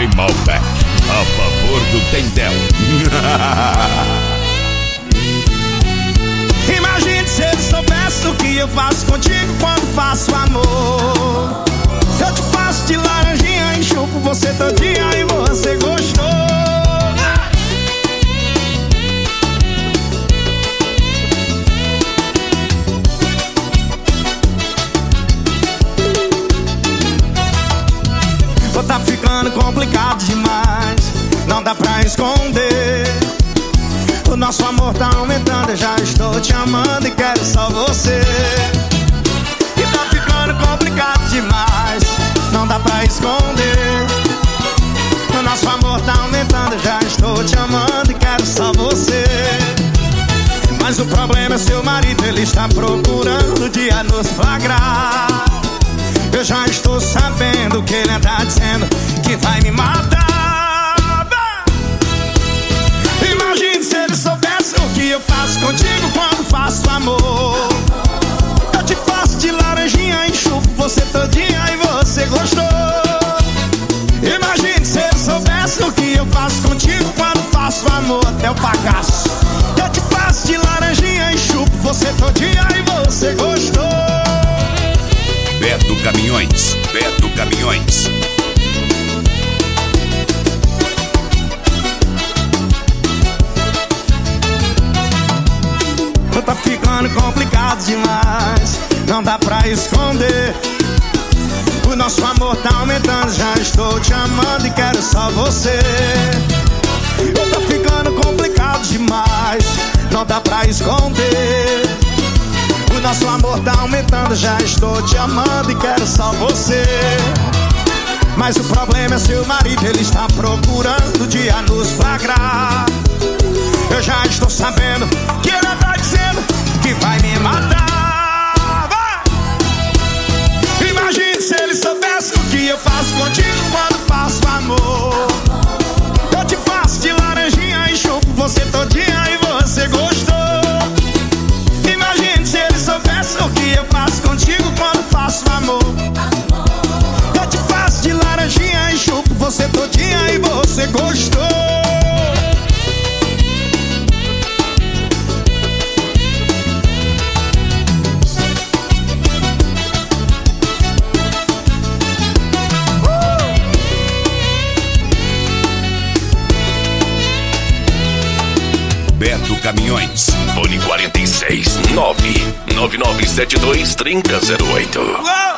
Malbec, a favor do Tendel. Imagine se ele soubesse o que eu faço contigo quando faço amor. Eu te faço de laranjinha, enxupo você todinha e você gostou. Tá ficando complicado demais, não dá pra esconder. O nosso amor tá aumentando, eu já estou te amando e quero só você. E tá ficando complicado demais, não dá pra esconder. O nosso amor tá aumentando, eu já estou te amando e quero só você. Mas o problema é seu marido, ele está procurando o dia nos flagrar. Eu já estou sabendo que ele anda dizendo que vai me matar. Imagine se ele soubesse o que eu faço contigo quando faço amor. Eu te faço de laranjinha, enxupo você todinha e você gostou. Imagine se ele soubesse o que eu faço contigo quando faço amor. Até o bagaço. Eu te faço de laranjinha, enxupo você todinha e você gostou. Beto Caminhões, Beto Caminhões. Tá ficando complicado demais, não dá pra esconder. O nosso amor tá aumentando, já estou te amando e quero só você. Tá ficando complicado demais, não dá pra esconder. O nosso amor tá aumentando, já estou te amando e quero só você. Mas o problema é seu marido, ele está procurando o dia nos flagrar. Eu já estou sabendo que ele tá dizendo que vai me matar. Imagine se ele soubesse o que eu faço contigo quando faço amor. Eu te faço de laranjinha, enxupo você todinha e você gostou. O que eu faço contigo quando faço amor. Eu te faço de laranjinha, enxupo você todinha e você gostou. Beto Caminhões, fone 46 99972 3008.